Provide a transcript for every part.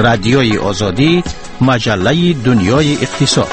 رادیوی آزادی، مجله دنیای اقتصاد.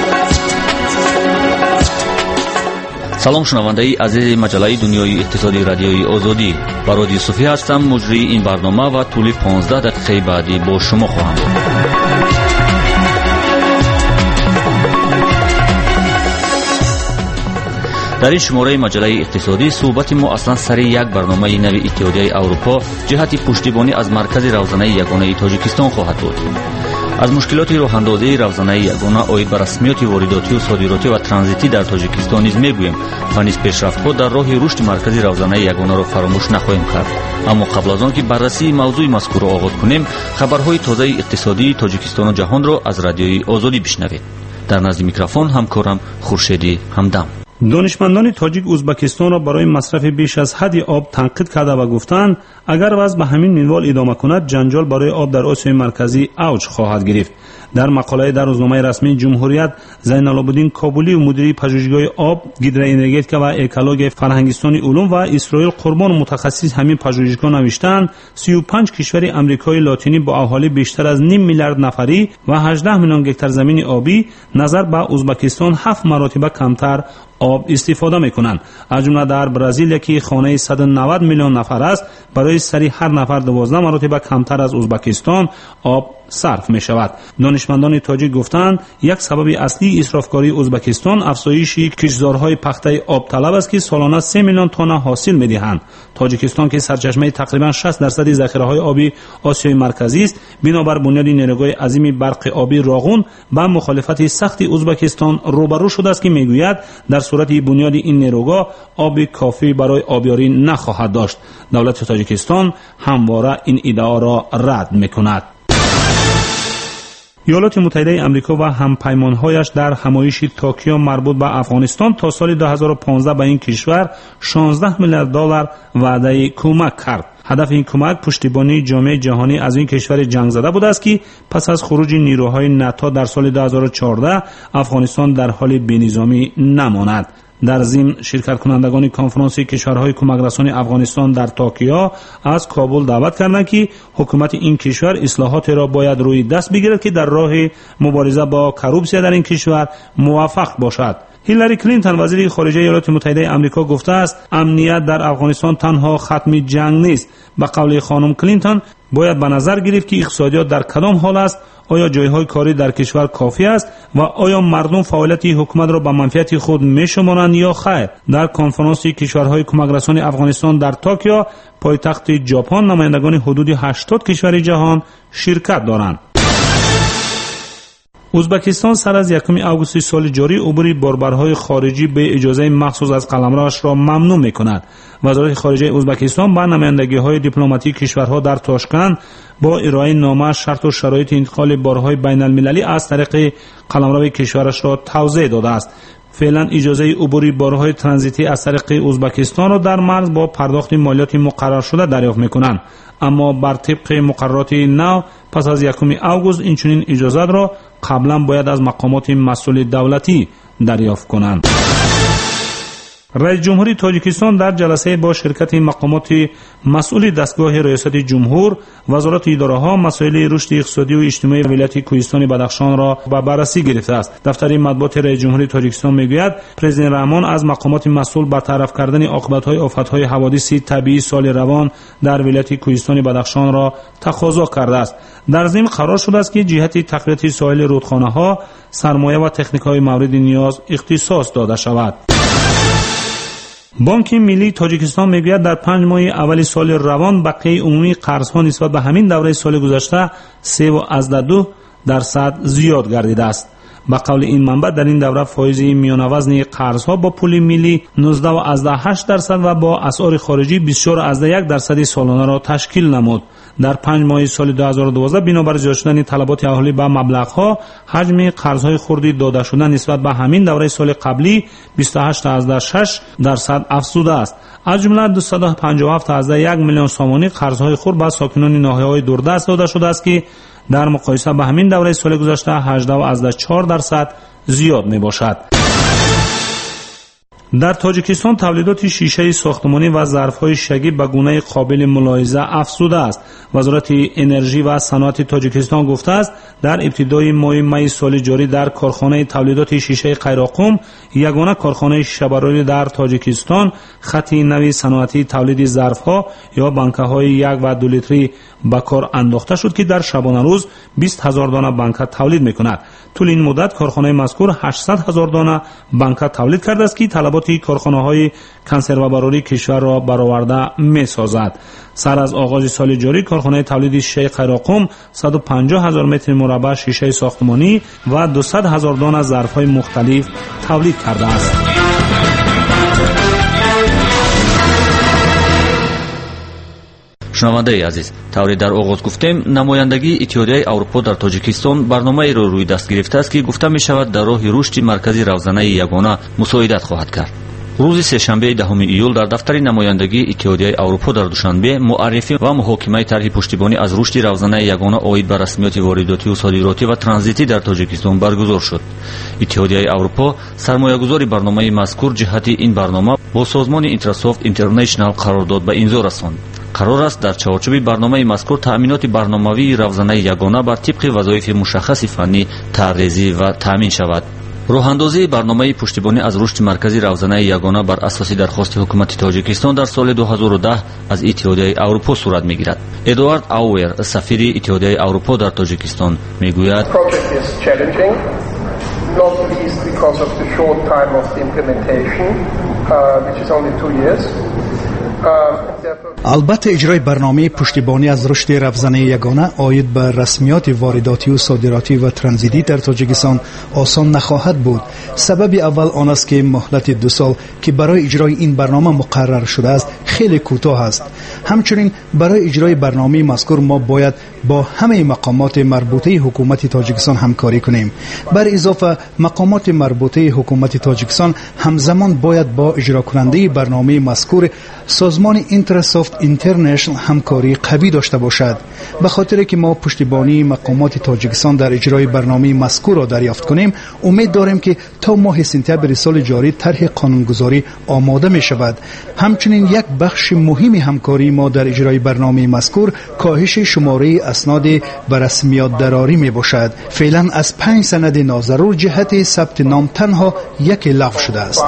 سلام شنوندگان عزیز مجله دنیای اقتصادی رادیوی آزادی. برادی صوفی هستم، مجری این برنامه و طول 15 دقیقه بعدی با شما خواهم بود. در این شماره مجله اقتصادی صحبت ما اصلا سر یک برنامه نوی اتحادیه اروپا جهت پشتیبانی از مرکز روزانه یگانه تاجیکستان خواهد بود. از مشکلات راه‌اندازی روزانه یگانه عاید بر رسمیات وارداتی و صادراتی و ترانزیتی در تاجیکستان نیز میگوییم و نیز پیشرفت‌ها در راه رشد مرکز روزانه یگانه را فراموش نخواهیم کرد. اما قبل از آن که بررسی موضوع مذکور را آغاز کنیم، خبرهای تازه اقتصادی تاجیکستان و جهان را از رادیوی آزادی بشنوید. در نزد میکروفون همکارم خورشیدی همدم. دانشمندان تاجیک ازبکستان را برای مصرف بیش از حد آب تنقید کرده و گفتند اگر وضع به همین منوال ادامه کند جنجال برای آب در آسیای مرکزی اوج خواهد گرفت. در مقاله در روزنامه رسمی جمهوریت، زینال‌العابدین کابلی و مدیر پژوهشگاه آب، گیدروانرژتیکا و اکولوژی فرهنگستانی علوم و اسرائیل قربان متخصص همین پژوهشگاه نوشتند 35 کشور آمریکای لاتینی با اهالی بیشتر از نیم میلیارد نفری و 18 میلیون گکتار زمین آبی نظر به ازبکستان 7 مرتبه کمتر آب استفاده میکنند. از جمله در برزیل که خانه 190 میلیون نفر است، برای سری هر نفر 12 مرتبه کمتر از ازبکستان آب صرف می شود. دانشمندان تاجیک گفتند یک سبب اصلی اسرافکاری ازبکستان افزایش کشتزارهای پخته آب طلب است که سالانه 3 میلیون تن حاصل می دهند. تاجیکستان که سرچشمه تقریبا 60% ذخیره‌های آبی آسیای مرکزی است، بنابر بنیاد نیروگاه عظیم برق آبی راغون با مخالفت سخت ازبکستان روبرو شده است که میگوید در صورت بنیاد این نیروگاه آب کافی برای آبیاری نخواهد داشت. دولت تاجیکستان همواره این ادعا را رد میکند. ایالات متحده آمریکا و همپیمانهایش در همایش توکیو مربوط به افغانستان تا سال 2015 به این کشور 16 میلیارد دلار وعده کمک کرد. هدف این کمک پشتیبانی جامعه جهانی از این کشور جنگ زده بوده است که پس از خروج نیروهای ناتو در سال 2014 افغانستان در حال بی‌نظامی نماند. در ضمن شرکت کنندگان کنفرانس کشورهای کمک رسانی افغانستان در توکیو از کابل دعوت کردند که حکومت این کشور اصلاحات را باید روی دست بگیرد که در راه مبارزه با کروپسیا در این کشور موفق باشد. هیلاری کلینتون وزیر خارجه ایالات متحده آمریکا گفته است امنیت در افغانستان تنها ختم جنگ نیست. به قول خانم کلینتون باید به نظر گرفت که اقتصادیات در کدام حال است، آیا جایهای کاری در کشور کافی است و آیا مردم فعالیت حکومت را به منفعت خود میشمارند یا خیر. در کنفرانس کشورهای کمک رسانی افغانستان در توکیو پایتخت ژاپن نمایندگان حدود 80 کشور جهان شرکت دارند. ازبکستان سر از 1 آگوست سال جاری عبور باربرهای خارجی به اجازه مخصوص از قلمروش را ممنوع می‌کند. وزارت خارجه ازبکستان با نمایندگی‌های دیپلماتیک کشورها در تاشکند با ارائه نامه شرط و شرایط انتقال بارهای بین‌المللی از طریق قلمرو کشورش را توضیح داده است. فعلا اجازه عبور بارهای ترانزیتی از طریق ازبکستان را در مرز با پرداخت مالیات مقرر شده دریافت می‌کنند، اما بر طبق مقررات نو پس از 1 آگوست این چنین اجازات را قبلا باید از مقامات مسئول دولتی دریافت کنند. رئیس جمهوری تاجیکستان در جلسه با شرکت مقامات مسئول دستگاه ریاست جمهور، وزارت اداره‌ها، مسائل رشد اقتصادی و اجتماعی ولایت کوهستان بدخشان را به بررسی گرفته است. دفتر مطبوعات رئیس جمهوری تاجیکستان میگوید پرزیدنت رحمان از مقامات مسئول برطرف کردن عاقبت‌های آفت‌های حوادث طبیعی سال روان در ولایت کوهستان بدخشان را تقاضا کرده است. در ضمن قرار شده است که جهت تقویت ساحل رودخانه‌ها سرمایه و تکنیک‌های مورد نیاز اختصاص داده شود. بانک ملی تاجیکستان میگوید در 5 ماه اول سال روان بقیه عمومی قرض‌ها نسبت به همین دوره سال گذشته 3.2% زیاد گردیده است. به قول این منبع در این دوره فایز میانه وزن قرض‌ها با پول ملی 19.8% و با اسعار خارجی 24.1% سالانه را تشکیل نمود. در 5 ماه سال 2012 بنابر زیاد شدن طلبات اهالی به مبلغ‌ها حجم قرض‌های خردی داده شده نسبت به همین دوره سال قبلی 28.6% افزوده است. از جمله 257.1 میلیون سامانی قرض‌های خرد به ساکنان ناحیه‌های دوردست داده شده است که در مقایسه با همین دوره سال گذشته 18.4% زیاد می باشد. در تاجیکستان تولیدات شیشه ساختمانی و ظرف‌های شیشه‌ای به گونه قابل ملاحظه افزوده است. وزارت انرژی و صنعت تاجیکستان گفته است در ابتدای ماه می سال جاری در کارخانه تولیدات شیشه قیراقم، یگانه کارخانه شیشه‌براری در تاجیکستان، خط نوی صنعتی تولید ظرف‌ها یا بانک‌های 1 و 2 لیتری به کار انداخته شد که در شبانه روز 20,000 دانه بانک تولید می‌کند. طول این مدت کارخانه مذکور 800,000 دانه بانک تولید کرده است که طلبات کارخانه‌های کنسروبراری کشور را برآورده می‌سازد. سر از آغاز سال جاری کارخانه تولید شیشه قیراقم 150,000 متر مربع شیشه ساختمانی و 200,000 دانه ظرف‌های مختلف تولید کرده است. شنوندگان عزیز، طوری در آغاز گفتیم نمایندگی اتحادیه اروپا در تاجیکستان برنامه‌ای را روی دست گرفته است که گفته می‌شود در راه رشد مرکزی روزانه یگانه مساعدت خواهد کرد. روز سه‌شنبه 10 ایول در دفتر نمایندگی اتحادیه اروپا در دوشنبه معرفی و محاکمه طرح پشتیبانی از رشد روزانه یگانه عاید بر رسمیات وارداتی و صادراتی و ترانزیتی در تاجیکستان برگزار شد. اتحادیه اروپا سرمایه‌گذاری برنامه مذکور جهت این برنامه با سازمان اینترسافت اینترنشنال قرارداد به امضا رساند. قرار است در چارچوب برنامه مذکور تأمینات برنامه‌ای روزانه یگانه بر طبق وظایف مشخص فنی طرح‌ریزی و تأمین شود. راه‌اندازی برنامه پشتیبانی از رشد مرکزی روزانه یگانه بر اساس درخواست حکومت تاجیکستان در سال 2010 از اتحادیه اروپا صورت می‌گیرد. ادوارد آور، سفیر اتحادیه اروپا در تاجیکستان می‌گوید البته اجرای برنامه پشتیبانی از رشد روزانه یگانه عاید بر رسمیات وارداتی و صادراتی و ترانزیتی در تاجیکستان آسان نخواهد بود. سبب اول آن است که مهلت 2 سال که برای اجرای این برنامه مقرر شده است خیلی کوتاه است. همچنین برای اجرای برنامه مذکور ما باید با همه مقامات مربوطه حکومت تاجیکستان همکاری کنیم. بر اضافه مقامات مربوطه حکومت تاجیکستان همزمان باید با اجرا کننده برنامه مذکور سازمان اینترسافت اینترنشنال همکاری قوی داشته باشد. به خاطر که ما پشتیبانی مقامات تاجیکستان در اجرای برنامه مذکور را دریافت کنیم، امید داریم که تا ماه سپتامبر سال جاری طرح قانونگذاری آماده می شود. همچنین یک بخش مهم همکاری ما در اجرای برنامه مذکور کاهش شماره اسناد به رسمیات دراری می باشد. فعلا از 5 سند ناضرور جهت ثبت نام تنها یک لغو شده است.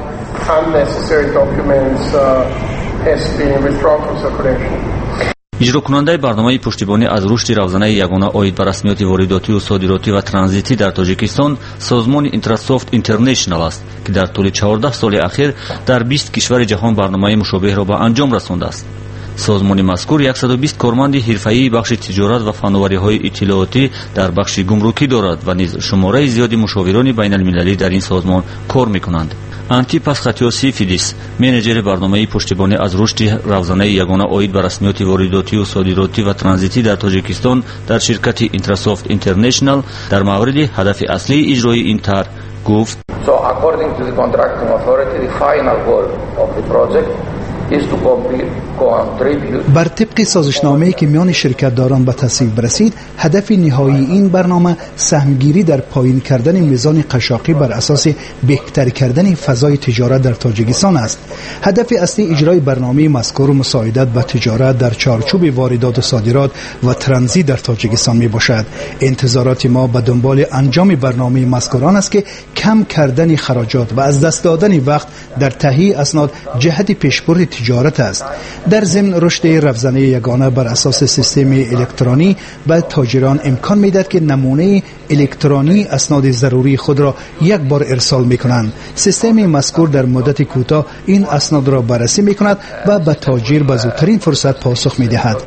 اجرا کننده برنامه پشتیبانی از رشد روزانه یگانه عاید بر رسمیات وارداتی و صادراتی و ترانزیتی در تاجیکستان سازمان اینترسافت اینترنشنال است که در طول 14 سال اخیر در 20 کشور جهان برنامه مشابه را به انجام رسانده است. سازمان مذکور 120 کارمند حرفه‌ای بخش تجارت و فناوری‌های اطلاعاتی در بخش گمرکی دارد و نیز شماره زیادی مشاوران بین‌المللی در این سازمان کار می‌کنند. آنتیپاس خاتیوسی فیدیس، منیجر برنامه پشتیبانی از رشد روزانه یگانه عاید بر رسمیات وارداتی و صادراتی و ترانزیتی در تاجیکستان در شرکت اینترسافت اینترنشنال در مورد هدف اصلی اجرای این طرح گفت: So according to the contracting authority, the final goal of the project is to contribute. بر طبق سازشنامه‌ای که میان شرکت داران به تصویب برسید، هدف نهایی این برنامه سهمگیری در پایین کردن میزان قشاقی بر اساس بهتر کردن فضای تجارت در تاجیکستان است. هدف اصلی اجرای برنامه مذکور مساعدت به تجارت در چارچوب واردات و صادرات و ترانزیت در تاجیکستان می باشد. انتظارات ما به دنبال انجام برنامه مذکوران است که کم کردن خراجات و از دست دادن وقت در تهیه اسناد جهت پیشبرد تجارت است. در ضمن رشد روزانه یگانه بر اساس سیستم الکترونی به تاجران امکان میدهد که نمونه الکترونی اسناد ضروری خود را یک بار ارسال میکنند. سیستم مذکور در مدت کوتاه این اسناد را بررسی میکند و به تاجر به زودترین فرصت پاسخ میدهد.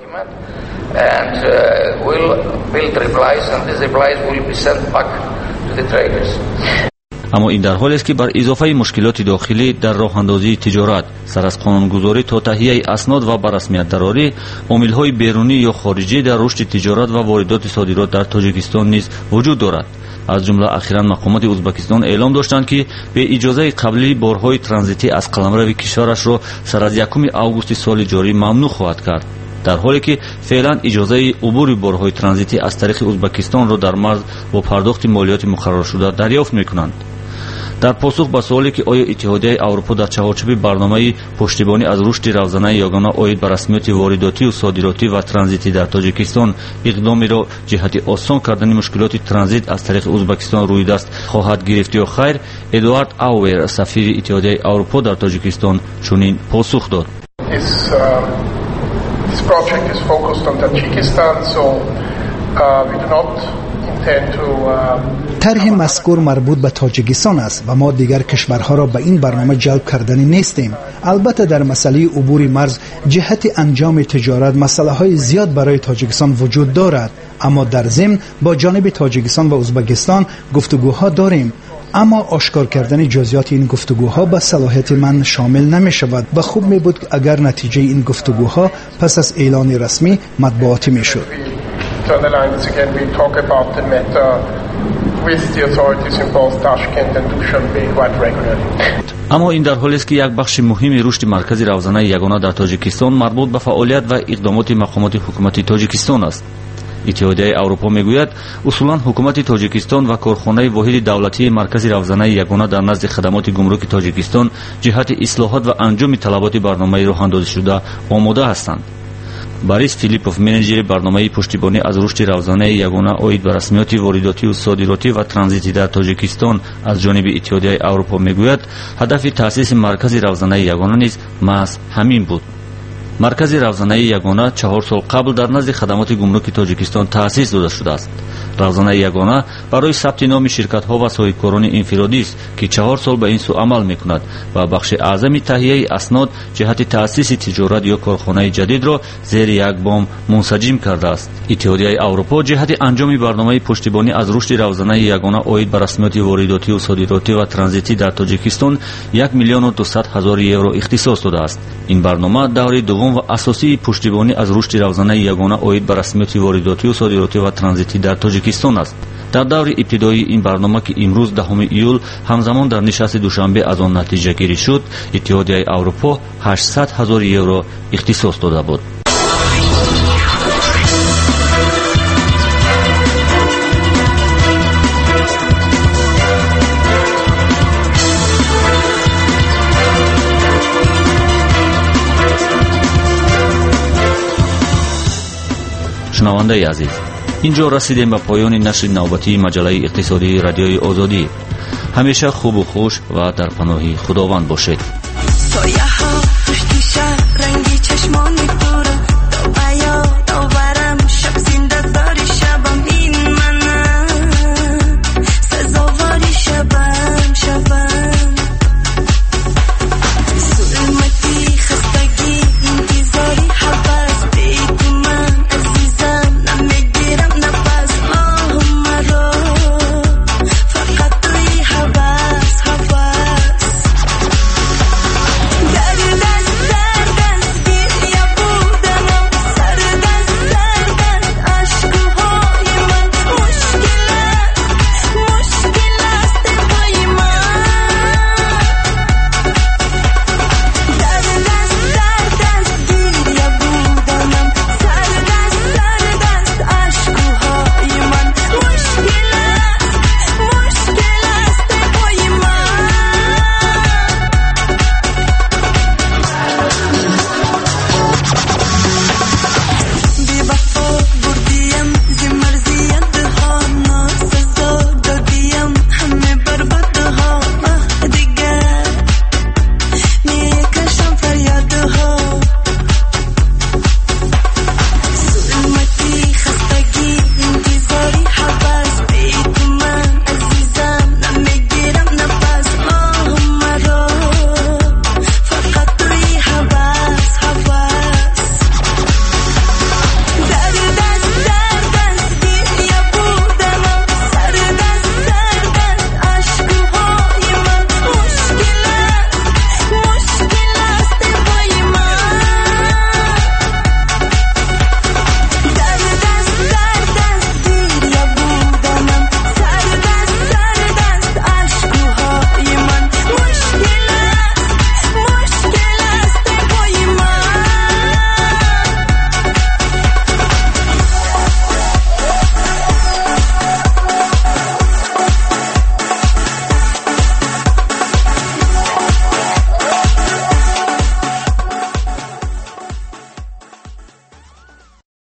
اما این در حالی است که بر اضافه مشکلات داخلی در راه‌اندازی تجارت سر از قانونگذاری تا تهیه اسناد و به رسمیت درآوری، عامل‌های بیرونی یا خارجی در رشد تجارت و واردات صادرات در تاجیکستان نیز وجود دارد. از جمله اخیراً مقامات ازبکستان اعلام داشتند که به اجازه قبلی بارهای ترانزیتی از قلمرو کشورش را سر از 1 آگوست سال جاری ممنوع خواهد کرد، در حالی که فعلا اجازه عبور بارهای ترانزیتی از طریق ازبکستان را در مرز با پرداخت مالیات مقرر شده دریافت می‌کنند. дар посух ба суоле ки оё иттиҳодияи аврупо дар чаҳорчӯби барномаи пуштибонӣ аз рушди равзанаи ягона оид ба расмиёти воридотиву содиротӣ ва транзитӣ дар тоҷикистон иқдомеро ҷиҳати осон кардани мушкилоти транзит аз тариқи Узбекистон рӯйдаст хоҳад гирифт ё хайр, Эдуард Ауэр, сафири иттиҳодияи аврупо дар Тоҷикистон чунин посух дод. This project is focused on Tajikistan, so we do not intend to طرح مذکور مربوط به تاجیکستان است و ما دیگر کشورها را به این برنامه جلب کردنی نیستیم. البته در مسئله عبور مرز جهت انجام تجارت مسئله‌های زیاد برای تاجیکستان وجود دارد، اما در ضمن با جانب تاجیکستان و ازبکستان گفتگوها داریم. اما آشکار کردن جزئیات این گفتگوها به صلاحیت من شامل نمی شود و خوب می بود اگر نتیجه این گفتگوها پس از اعلان رسمی مطبوعاتی می شد. اما این در حالی است که یک بخش مهمی رشد مرکز روزانه یگانه در تاجیکستان مربوط به فعالیت و اقدامات مقامات حکومتی تاجیکستان است. иттиҳодияи аврупо мегӯяд усулан ҳукумати тоҷикистон ва корхонаи воҳиди давлатии маркази равзанаи ягона дар назди хадамоти гумруки тоҷикистон ҷиҳати ислоҳот ва анҷоми талаботи барномаи роҳандозишуда омода ҳастанд. Борис Филиппов, менеҷери барномаи пуштибонӣ аз рушди равзанаи ягона оид ба расмиёти воридотиву содиротӣ ва транзитӣ дар тоҷикистон аз ҷониби иттиҳодияи аврупо мегӯяд ҳадафи таъсиси маркази равзанаи ягона низ маҳз ҳамин буд. маркази равзанаи ягона 4 сол қабл дар назди хадамоти гумруки тоҷикистон таъсис дода шудааст. равзанаи ягона барои сабти номи ширкатҳо ва соҳибкорони инфиродист ки 4 сол ба ин сӯ амал мекунад ва бахши аъзами таҳияи аснод ҷиҳати таъсиси тиҷорат ё корхонаи ҷадидро зери як бом мунсаҷим кардааст. иттиҳодияи аврупо ҷиҳати анҷоми барномаи пуштибонӣ аз рушди равзанаи ягона оид ба расмиёти воридотиву содиротӣ ва транзитӣ дар тоҷикистон 1 млн 200 000 евро ихтисос додааст. ин барнома даври дуввум ва асосии пуштибонӣ аз рушди равзанаи ягона оид ба расмиёти воридотиву содиротӣ ва транзитӣ дар тоҷикистон аст. дар даври ибтидоии ин барнома ки имрӯз 10 июл ҳамзамон дар нишасти душанбе аз он натиҷагирӣ шуд, иттиҳодияи аврупо 800 000 евро ихтисос дода буд. шунавандаи азиз, инҷо расидем ба поёни нашри навбатии маҷаллаи иқтисодии радиои озодӣ. ҳамеша хубу хуш ва дар паноҳи худованд бошед.